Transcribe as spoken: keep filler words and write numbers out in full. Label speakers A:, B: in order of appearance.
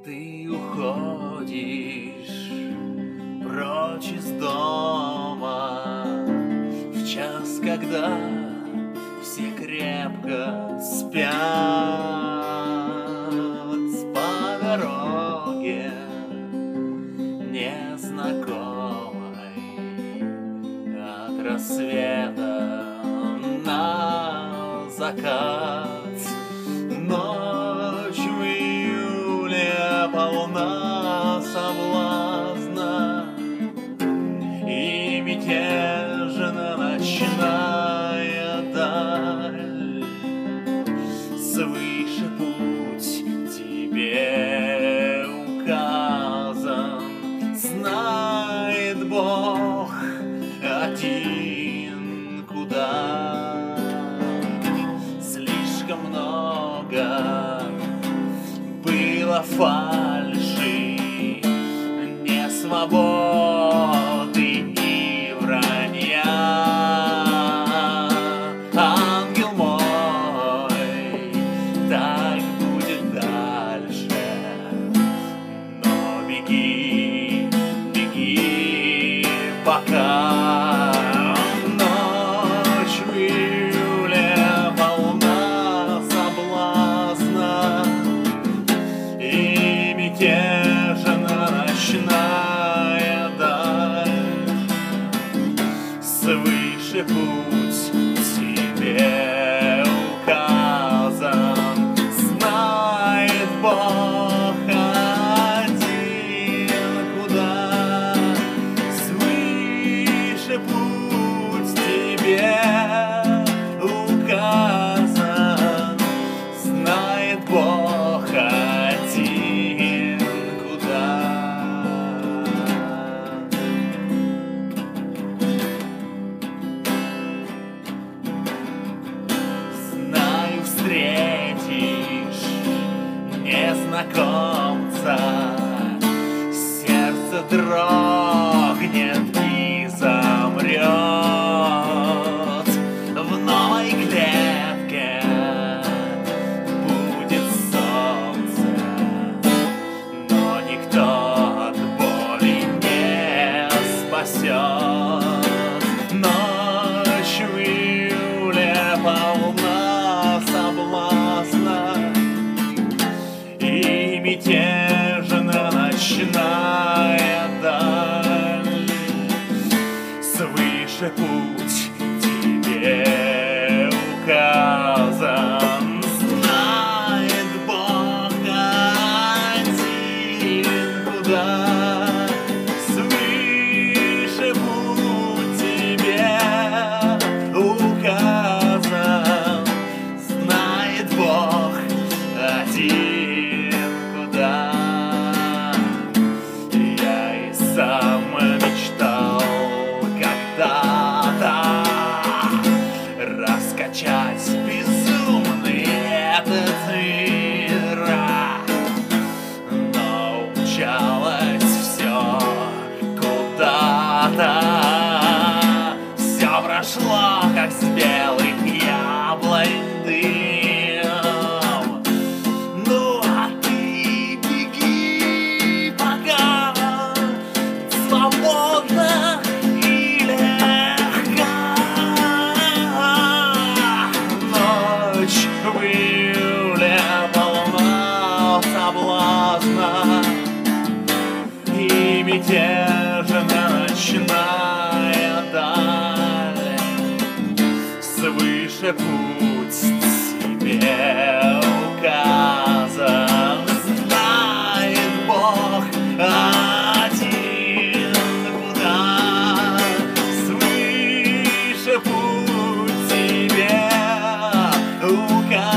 A: Ты уходишь прочь из дома в час, когда все крепко спят. По дороге незнакомой от рассвета на закат. Ночь в июле полна соблазна, и мятежна ночная даль. Свыше путь тебе указан, знает Бог один куда. Слишком много было фальши, несвободы и вранья. Ангел мой, так будет дальше, но беги, беги пока. Ночь в июле полна соблазна, и мятежна ночная даль. Свыше путь тебе указан, знает Бог один куда. Свыше путь тебе указан, знает Бог один куда. Знаю, встретишь незнакомца, сердце дрогнет и замрет. В новой клетке будет солнце, но никто от боли не спасет. Ночь в июле полна соблазна, и мятежна ночная даль. Свыше путь тебе указан, знает Бог один куда. Свыше путь тебе указан, знает Бог один куда. Я и сам мечтал когда-то раскачать безумный этот мир, но умчалось все куда-то. Все прошло, как с белых яблонь дым. Ну а ты беги пока, свободно и легко. Ночь в июле полна соблазна, и мятежна ночная даль. Свыше путь тебе указан, знает Бог один куда. Свыше путь тебе указан,